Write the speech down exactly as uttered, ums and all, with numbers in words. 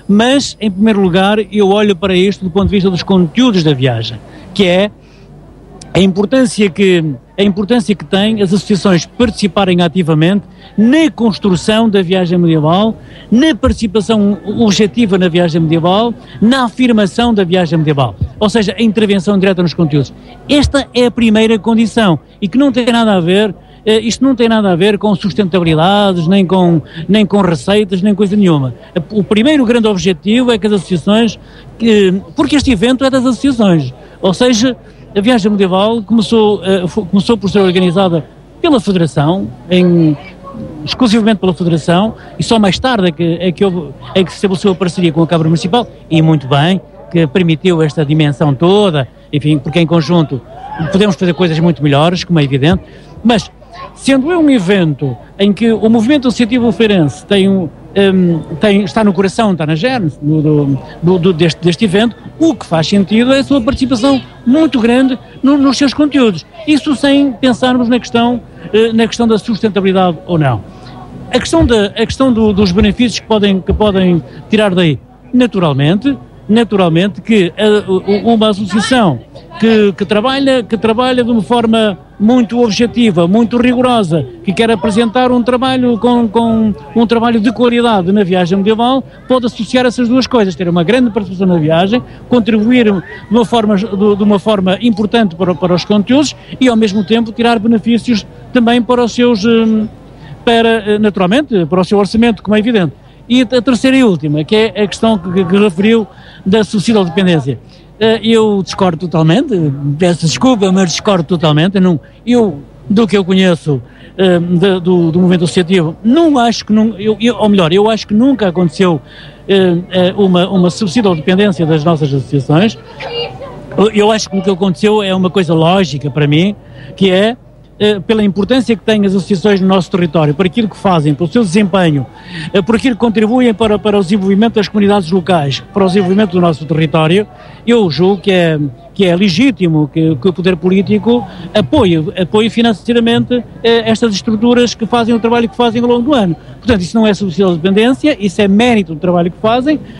Mas, em primeiro lugar, eu olho para isto do ponto de vista dos conteúdos da viagem, que é a importância que, a importância que tem as associações participarem ativamente na construção da viagem medieval, na participação objetiva na viagem medieval, na afirmação da viagem medieval, ou seja, a intervenção direta nos conteúdos. Esta é a primeira condição e que não tem nada a ver, isto não tem nada a ver com sustentabilidades, nem com, nem com receitas, nem coisa nenhuma. O primeiro grande objetivo é que as associações, porque este evento é das associações, ou seja, a viagem medieval começou, uh, começou por ser organizada pela Federação, em, exclusivamente pela Federação, e só mais tarde é que, é que, houve, é que se estabeleceu a parceria com a Câmara Municipal, e muito bem, que permitiu esta dimensão toda, enfim, porque em conjunto podemos fazer coisas muito melhores, como é evidente, mas sendo é um evento em que o movimento associativo feirense tem um, um, tem, está no coração, está na gênese do, do, do, deste, deste evento, o que faz sentido é a sua participação muito grande no, nos seus conteúdos. Isso sem pensarmos na questão, uh, na questão da sustentabilidade ou não. A questão, da, a questão do, dos benefícios que podem, que podem tirar daí, naturalmente, naturalmente que uh, uma associação que, que, trabalha, que trabalha de uma forma muito objetiva, muito rigorosa, que quer apresentar um trabalho com, com um trabalho de qualidade na viagem medieval, pode associar essas duas coisas, ter uma grande participação na viagem, contribuir de uma forma, de, de uma forma importante para, para os conteúdos e ao mesmo tempo tirar benefícios também para os seus, para, naturalmente, para o seu orçamento, como é evidente. E a terceira e última, que é a questão que, que referiu da social-dependência. Eu discordo totalmente, peço desculpa, mas discordo totalmente. Não, eu, do que eu conheço uh, de, do, do movimento associativo, não acho que, não, eu, eu, ou melhor, eu acho que nunca aconteceu uh, uh, uma, uma subsídio-dependência das nossas associações. Eu, eu acho que o que aconteceu é uma coisa lógica para mim, que é pela importância que têm as associações no nosso território, por aquilo que fazem, pelo seu desempenho, por aquilo que contribuem para, para o desenvolvimento das comunidades locais, para o desenvolvimento do nosso território, eu julgo que é, que é legítimo que, que o poder político apoie, apoie financeiramente eh, estas estruturas que fazem o trabalho que fazem ao longo do ano. Portanto, isso não é social dependência, isso é mérito do trabalho que fazem.